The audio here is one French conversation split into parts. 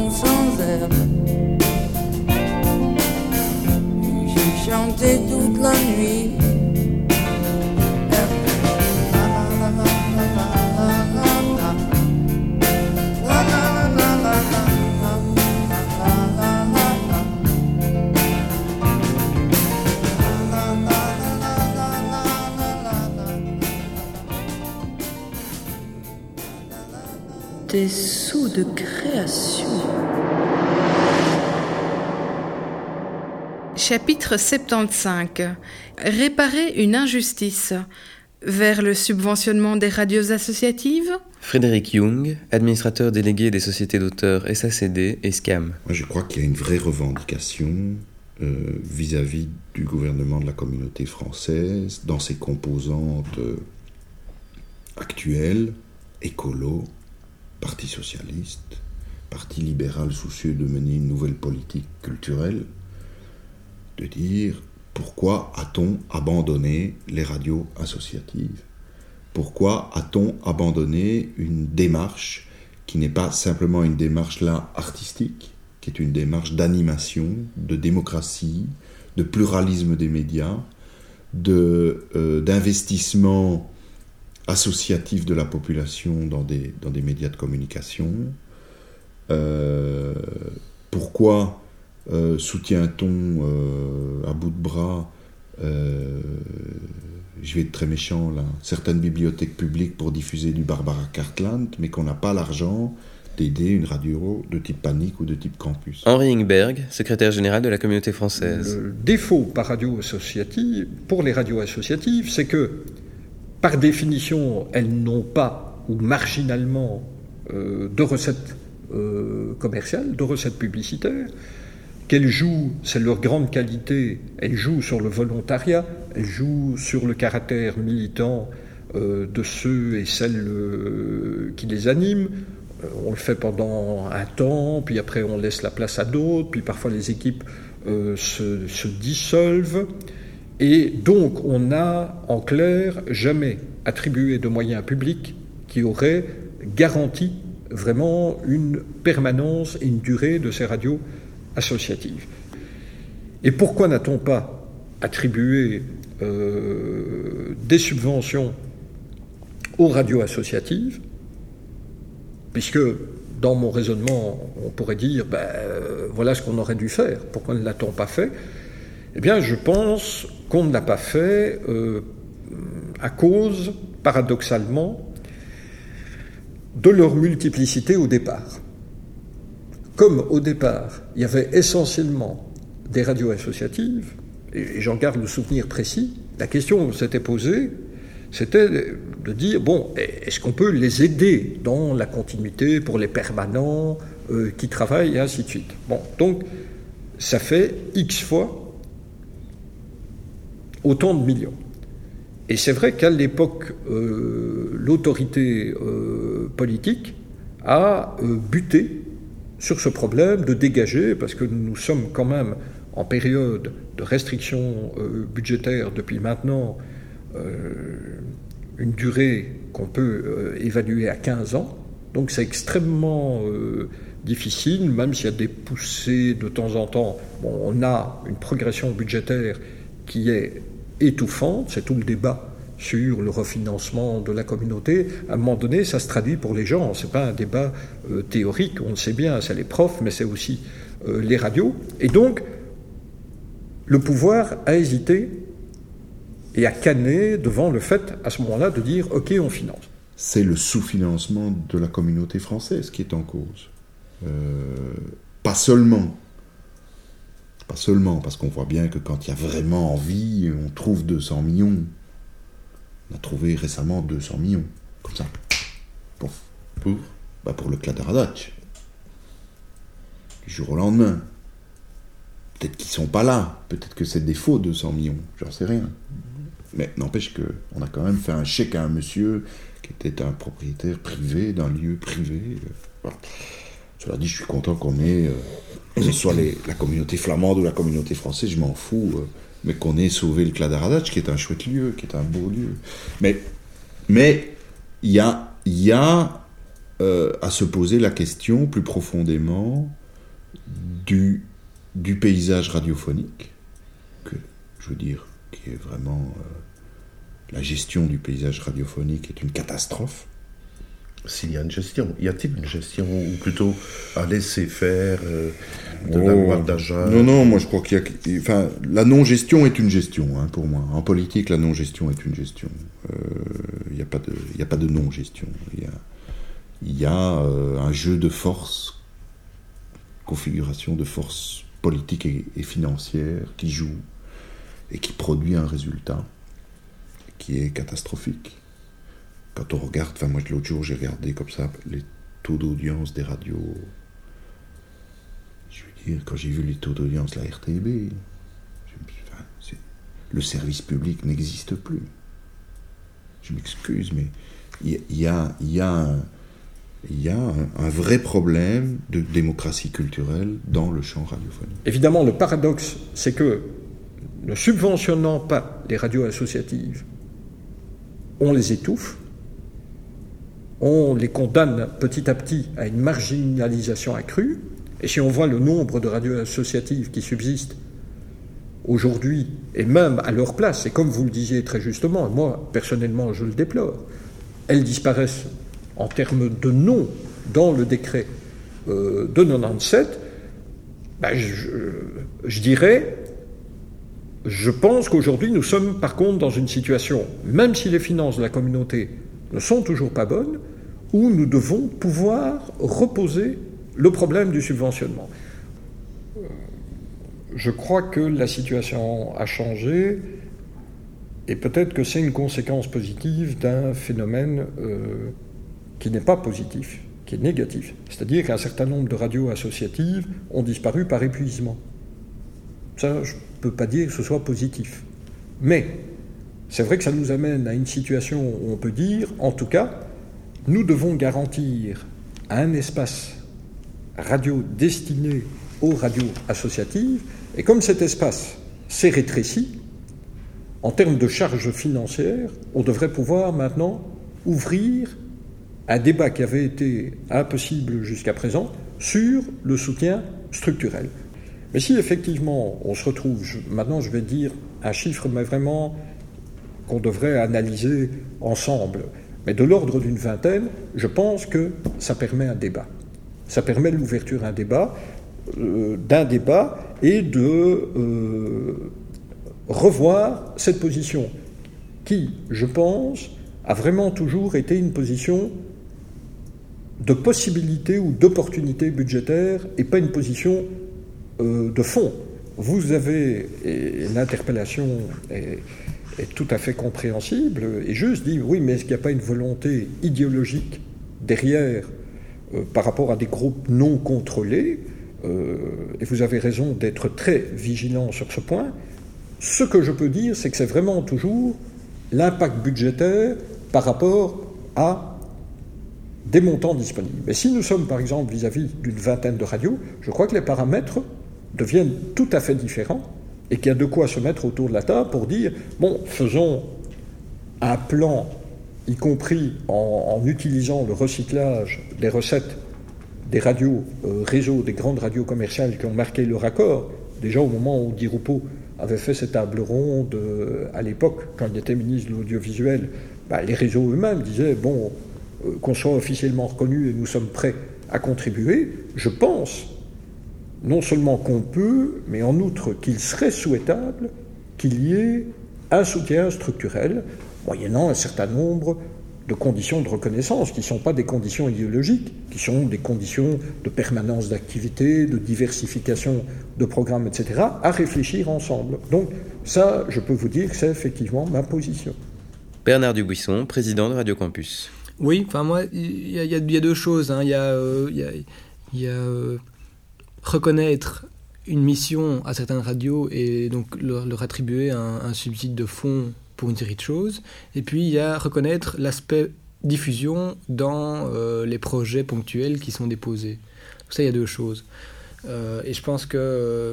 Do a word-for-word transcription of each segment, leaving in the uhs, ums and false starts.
maison sans herbe. J'ai chanté toute la nuit. Des sauts de création. Chapitre soixante-quinze. Réparer une injustice. Vers le subventionnement des radios associatives. Frédéric Young, administrateur délégué des sociétés d'auteurs S A C D et SCAM. Moi, je crois qu'il y a une vraie revendication euh, vis-à-vis du gouvernement de la communauté française, dans ses composantes euh, actuelles, écolo, Parti socialiste, Parti libéral soucieux de mener une nouvelle politique culturelle, de dire pourquoi a-t-on abandonné les radios associatives ? Pourquoi a-t-on abandonné une démarche qui n'est pas simplement une démarche là artistique, qui est une démarche d'animation, de démocratie, de pluralisme des médias, de, euh, d'investissement associatif de la population dans des, dans des médias de communication. Euh, pourquoi euh, soutient-on euh, à bout de bras, euh, je vais être très méchant là, certaines bibliothèques publiques pour diffuser du Barbara Cartland, mais qu'on n'a pas l'argent d'aider une radio de type Panique ou de type Campus. Henri Ingberg, secrétaire général de la communauté française. Le défaut par radio associative, pour les radios associatives, c'est que par définition, elles n'ont pas, ou marginalement, euh, de recettes euh, commerciales, de recettes publicitaires, qu'elles jouent, c'est leur grande qualité, elles jouent sur le volontariat, elles jouent sur le caractère militant euh, de ceux et celles euh, qui les animent. Euh, on le fait pendant un temps, puis après on laisse la place à d'autres, puis parfois les équipes euh, se, se dissolvent. Et donc, on n'a, en clair, jamais attribué de moyens publics qui auraient garanti vraiment une permanence et une durée de ces radios associatives. Et pourquoi n'a-t-on pas attribué euh, des subventions aux radios associatives ? Puisque, dans mon raisonnement, on pourrait dire, ben, euh, voilà ce qu'on aurait dû faire. Pourquoi ne l'a-t-on pas fait ? Eh bien, je pense qu'on ne l'a pas fait euh, à cause, paradoxalement, de leur multiplicité au départ. Comme au départ, il y avait essentiellement des radios associatives, et j'en garde le souvenir précis, la question qui s'était posée, c'était de dire, bon, est-ce qu'on peut les aider dans la continuité pour les permanents euh, qui travaillent, et ainsi de suite. Bon, donc, ça fait X fois autant de millions. Et c'est vrai qu'à l'époque, euh, l'autorité euh, politique a euh, buté sur ce problème de dégager, parce que nous sommes quand même en période de restriction euh, budgétaire depuis maintenant euh, une durée qu'on peut euh, évaluer à quinze ans. Donc c'est extrêmement euh, difficile, même s'il y a des poussées de temps en temps. Bon, on a une progression budgétaire qui est étouffante, c'est tout le débat sur le refinancement de la communauté. À un moment donné, ça se traduit pour les gens. C'est pas un débat euh, théorique, on le sait bien, c'est les profs, mais c'est aussi euh, les radios. Et donc, le pouvoir a hésité et a canné devant le fait, à ce moment-là, de dire « Ok, on finance ». C'est le sous-financement de la communauté française qui est en cause. Euh, pas seulement. Pas seulement, parce qu'on voit bien que quand il y a vraiment envie, on trouve deux cents millions. On a trouvé récemment deux cents millions, comme ça. Pour, pour, bah pour le Kladderadatsch. Du jour au lendemain. Peut-être qu'ils ne sont pas là. Peut-être que c'est des faux deux cents millions. J'en sais rien. Mais n'empêche qu'on a quand même fait un chèque à un monsieur qui était un propriétaire privé d'un lieu privé. Voilà. Cela dit, je suis content qu'on ait, euh, que ce soit les, la communauté flamande ou la communauté française, je m'en fous, euh, mais qu'on ait sauvé le Kladderadatsch, qui est un chouette lieu, qui est un beau lieu. Mais mais il y a, y a euh, à se poser la question plus profondément du, du paysage radiophonique, que, je veux dire, qui est vraiment... Euh, la gestion du paysage radiophonique est une catastrophe. S'il y a une gestion, y a-t-il une gestion, ou plutôt à laisser faire euh, de oh, la loi d'Agen? Non, non, moi je crois qu'il y a... Enfin, la non-gestion est une gestion, hein, pour moi. En politique, la non-gestion est une gestion. Il euh, n'y a pas de, y a pas de non-gestion. Il y a, y a euh, un jeu de forces, configuration de forces politiques et, et financières qui joue et qui produit un résultat qui est catastrophique. Quand on regarde, enfin moi l'autre jour j'ai regardé comme ça les taux d'audience des radios. Je veux dire, quand j'ai vu les taux d'audience de la R T B, je, enfin, c'est, le service public n'existe plus. Je m'excuse, mais il y, y a, y a, un, y a un, un vrai problème de démocratie culturelle dans le champ radiophonique. Évidemment, le paradoxe, c'est que ne subventionnant pas les radios associatives, on les étouffe, on les condamne petit à petit à une marginalisation accrue, et si on voit le nombre de radios associatives qui subsistent aujourd'hui, et même à leur place, et comme vous le disiez très justement, moi personnellement je le déplore, elles disparaissent en termes de nom dans le décret euh, de quatre-vingt-dix-sept, ben je, je dirais... Je pense qu'aujourd'hui, nous sommes par contre dans une situation, même si les finances de la communauté ne sont toujours pas bonnes, où nous devons pouvoir reposer le problème du subventionnement. Je crois que la situation a changé, et peut-être que c'est une conséquence positive d'un phénomène euh, qui n'est pas positif, qui est négatif. C'est-à-dire qu'un certain nombre de radios associatives ont disparu par épuisement. Ça, je ne peux pas dire que ce soit positif. Mais c'est vrai que ça nous amène à une situation où on peut dire, en tout cas, nous devons garantir un espace radio destiné aux radios associatives, et comme cet espace s'est rétréci, en termes de charges financières, on devrait pouvoir maintenant ouvrir un débat qui avait été impossible jusqu'à présent sur le soutien structurel. Mais si effectivement on se retrouve, je, maintenant je vais dire un chiffre, mais vraiment qu'on devrait analyser ensemble, mais de l'ordre d'une vingtaine, je pense que ça permet un débat. Ça permet l'ouverture d'un débat, euh, d'un débat et de euh, revoir cette position qui, je pense, a vraiment toujours été une position de possibilité ou d'opportunité budgétaire et pas une position Euh, de fond. Vous avez, et l'interpellation est, est tout à fait compréhensible, et juste dit, oui, mais est-ce qu'il n'y a pas une volonté idéologique derrière euh, par rapport à des groupes non contrôlés euh, et vous avez raison d'être très vigilant sur ce point. Ce que je peux dire, c'est que c'est vraiment toujours l'impact budgétaire par rapport à des montants disponibles. Mais si nous sommes, par exemple, vis-à-vis d'une vingtaine de radios, je crois que les paramètres deviennent tout à fait différents et qu'il y a de quoi se mettre autour de la table pour dire, bon, faisons un plan, y compris en, en utilisant le recyclage des recettes des radios euh, réseaux, des grandes radios commerciales qui ont marqué leur accord, déjà au moment où Di Rupo avait fait cette table ronde euh, à l'époque, quand il était ministre de l'audiovisuel, bah, les réseaux eux-mêmes disaient, bon, euh, qu'on soit officiellement reconnus et nous sommes prêts à contribuer, je pense non seulement qu'on peut, mais en outre qu'il serait souhaitable qu'il y ait un soutien structurel, moyennant un certain nombre de conditions de reconnaissance, qui ne sont pas des conditions idéologiques, qui sont des conditions de permanence d'activité, de diversification de programmes, et cetera, à réfléchir ensemble. Donc ça, je peux vous dire que c'est effectivement ma position. Bernard Dubuisson, président de Radio Campus. Oui, enfin moi, il y, y, y a deux choses. Hein. Il y a... Euh, y a, y a euh, reconnaître une mission à certaines radios et donc leur, leur attribuer un, un subside de fonds pour une série de choses. Et puis il y a reconnaître l'aspect diffusion dans euh, les projets ponctuels qui sont déposés. Donc ça, il y a deux choses. Euh, et je pense que euh,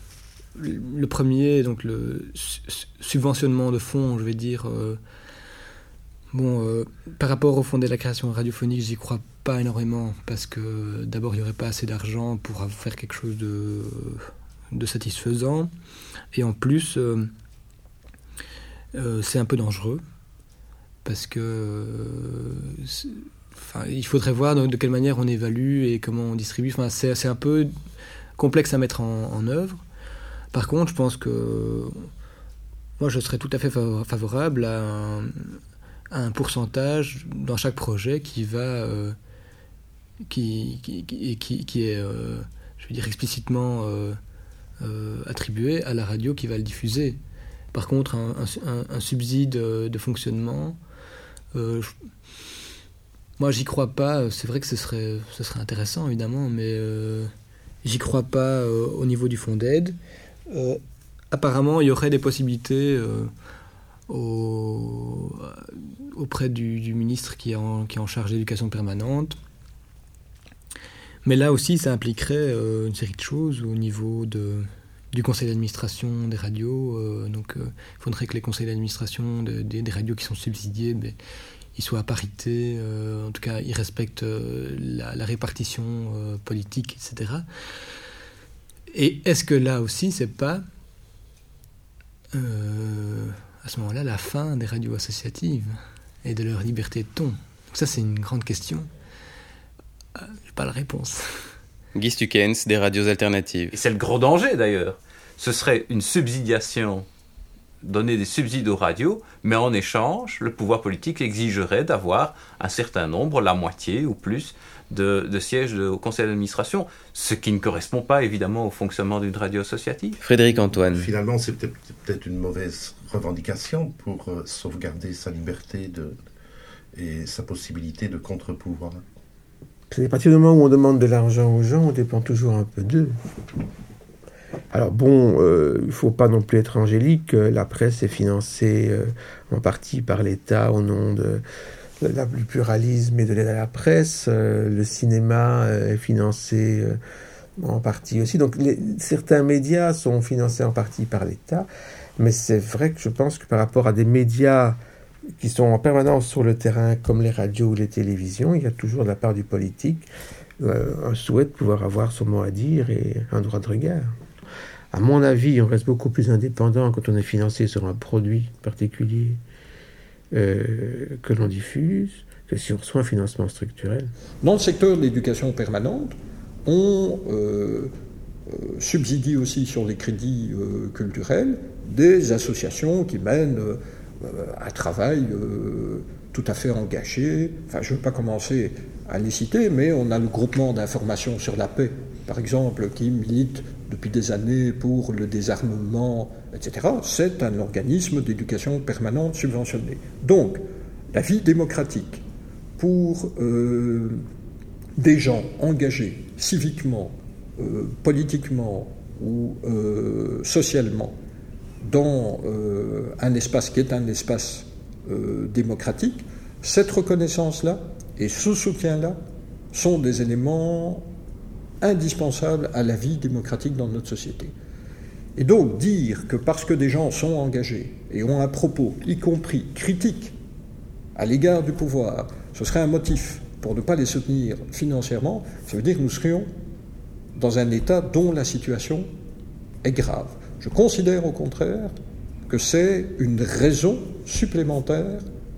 le premier, donc le su- subventionnement de fonds, je vais dire, euh, Bon, euh, par rapport au Fonds de la création radiophonique, j'y crois pas énormément, parce que d'abord, il n'y aurait pas assez d'argent pour faire quelque chose de, de satisfaisant. Et en plus, euh, euh, c'est un peu dangereux, parce que euh, enfin, il faudrait voir de, de quelle manière on évalue et comment on distribue. Enfin, c'est, c'est un peu complexe à mettre en, en œuvre. Par contre, je pense que moi, je serais tout à fait favorable à un, à un pourcentage dans chaque projet qui va, euh, qui, qui, qui, qui, qui est, euh, je veux dire, explicitement euh, euh, attribué à la radio qui va le diffuser. Par contre, un, un, un subside de fonctionnement, euh, je, moi, j'y crois pas. C'est vrai que ce serait, ce serait intéressant, évidemment, mais euh, j'y crois pas euh, au niveau du fonds d'aide. Euh, apparemment, il y aurait des possibilités euh, au, auprès du, du ministre qui est, en, qui est en charge de l'éducation permanente. Mais là aussi, ça impliquerait euh, une série de choses au niveau de, du conseil d'administration des radios. Euh, donc, euh, il faudrait que les conseils d'administration de, de, des radios qui sont subsidiés, ben, ils soient à parité. Euh, en tout cas, ils respectent euh, la, la répartition euh, politique, et cetera. Et est-ce que là aussi, c'est pas, euh, à ce moment-là, la fin des radios associatives et de leur liberté de ton? Donc ça, c'est une grande question. Euh, j'ai pas la réponse. Guy Stukens, des radios alternatives. Et c'est le gros danger, d'ailleurs. Ce serait une subsidiation, donner des subsides aux radios, mais en échange, le pouvoir politique exigerait d'avoir un certain nombre, la moitié ou plus, de, de sièges au conseil d'administration, ce qui ne correspond pas évidemment au fonctionnement d'une radio associative. Frédéric Antoine. Finalement, c'est peut-être, peut-être une mauvaise revendication pour euh, sauvegarder sa liberté de, et sa possibilité de contre-pouvoir. À partir du moment où on demande de l'argent aux gens, on dépend toujours un peu d'eux. Alors bon, euh, il ne faut pas non plus être angélique. La presse est financée euh, en partie par l'État au nom de La, du pluralisme et de l'aide à la presse. Euh, le cinéma euh, est financé euh, en partie aussi. Donc les, certains médias sont financés en partie par l'État, mais c'est vrai que je pense que par rapport à des médias qui sont en permanence sur le terrain, comme les radios ou les télévisions, il y a toujours de la part du politique euh, un souhait de pouvoir avoir son mot à dire et un droit de regard. À mon avis, on reste beaucoup plus indépendant quand on est financé sur un produit particulier Euh, que l'on diffuse, que si on reçoit un financement structurel. Dans le secteur de l'éducation permanente, on euh, euh, subsidie aussi sur les crédits euh, culturels des associations qui mènent euh, un travail euh, tout à fait engagé. Enfin, je ne veux pas commencer à les citer, mais on a le groupement d'information sur la paix, par exemple, qui milite depuis des années pour le désarmement, et cetera. C'est un organisme d'éducation permanente subventionné. Donc, la vie démocratique pour euh, des gens engagés civiquement, euh, politiquement ou euh, socialement dans euh, un espace qui est un espace euh, démocratique, cette reconnaissance-là et ce soutien-là sont des éléments indispensables à la vie démocratique dans notre société. Et donc dire que parce que des gens sont engagés et ont un propos, y compris critique, à l'égard du pouvoir, ce serait un motif pour ne pas les soutenir financièrement, ça veut dire que nous serions dans un état dont la situation est grave. Je considère au contraire que c'est une raison supplémentaire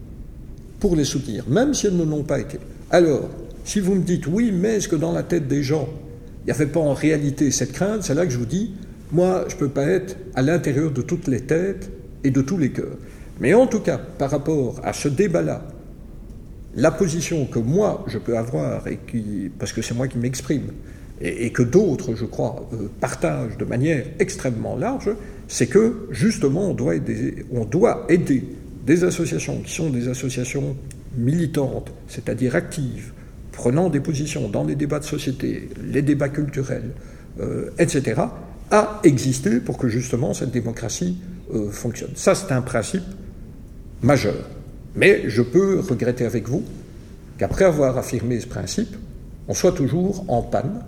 pour les soutenir, même si elles ne l'ont pas été. Alors, si vous me dites oui, mais est-ce que dans la tête des gens, il n'y avait pas en réalité cette crainte, c'est là que je vous dis, moi, je ne peux pas être à l'intérieur de toutes les têtes et de tous les cœurs. Mais en tout cas, par rapport à ce débat-là, la position que moi, je peux avoir, et qui, parce que c'est moi qui m'exprime, et, et que d'autres, je crois, euh, partagent de manière extrêmement large, c'est que, justement, on doit aider, on doit aider des associations qui sont des associations militantes, c'est-à-dire actives, prenant des positions dans les débats de société, les débats culturels, euh, et cetera, à exister pour que justement cette démocratie euh, fonctionne. Ça, c'est un principe majeur. Mais je peux regretter avec vous qu'après avoir affirmé ce principe, on soit toujours en panne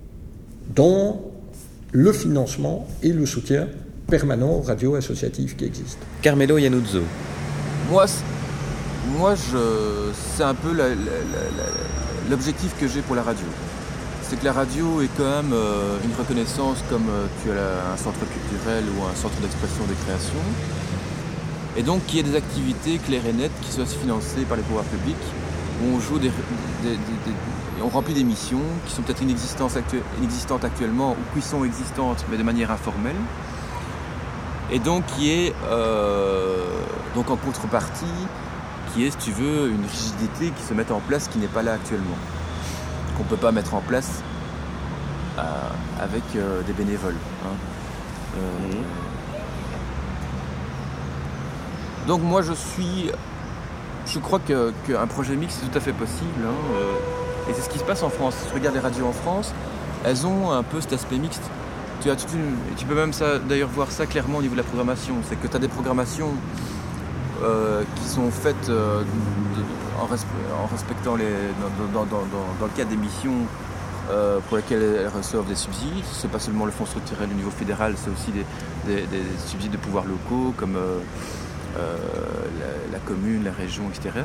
dans le financement et le soutien permanent aux radios associatives qui existent. Carmelo Iannuzzo. Moi, moi, je, c'est un peu la, la, la, l'objectif que j'ai pour la radio. C'est que la radio est quand même euh, une reconnaissance comme euh, tu as un centre culturel ou un centre d'expression des créations. Et donc qu'il y ait des activités claires et nettes qui soient financées par les pouvoirs publics, où on joue des, des, des, des on remplit des missions qui sont peut-être inexistantes, actu- inexistantes actuellement ou qui sont existantes mais de manière informelle. Et donc qui est euh, donc en contrepartie, qui est, si tu veux, une rigidité qui se met en place qui n'est pas là actuellement. Qu'on ne peut pas mettre en place euh, avec euh, des bénévoles. Hein. Euh, mmh. Donc moi je suis... Je crois que, qu'un projet mixte c'est tout à fait possible. Hein, euh, et c'est ce qui se passe en France. Si tu regardes les radios en France, elles ont un peu cet aspect mixte. Tu as toute une... Tu peux même ça, d'ailleurs voir ça clairement au niveau de la programmation. C'est que tu as des programmations euh, qui sont faites euh, de, de, en, respe- en respectant les... Dans, dans, dans, dans, dans le cadre d'émissions euh, pour lesquelles elles reçoivent des subsides. C'est pas seulement le fonds structurel au niveau fédéral, c'est aussi des, des, des subsides de pouvoirs locaux comme... Euh, Euh, la, la commune, la région, et cetera.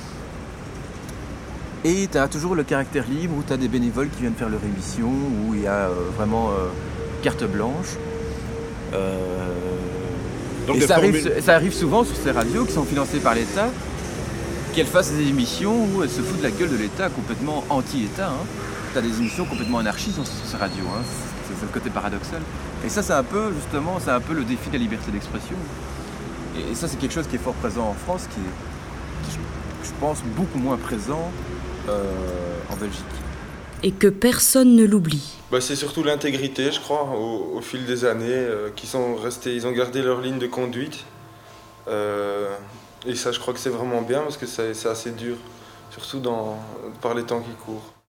Et tu as toujours le caractère libre où tu as des bénévoles qui viennent faire leur émission, où il y a euh, vraiment euh, carte blanche. Euh, Donc et ça arrive, ça arrive souvent sur ces radios qui sont financées par l'État, qu'elles fassent des émissions où elles se foutent de la gueule de l'État, complètement anti-État. Hein. Tu as des émissions complètement anarchistes sur, sur ces radios. Hein. C'est, c'est le côté paradoxal. Et ça, c'est un peu, justement, c'est un peu le défi de la liberté d'expression. Et ça, c'est quelque chose qui est fort présent en France, qui est, qui, je pense, beaucoup moins présent euh, en Belgique. Et que personne ne l'oublie. Bah, c'est surtout l'intégrité, je crois, au, au fil des années, euh, qui sont restés, ils ont gardé leur ligne de conduite. Euh, et ça, je crois que c'est vraiment bien, parce que c'est, c'est assez dur, surtout dans, par les temps qui courent.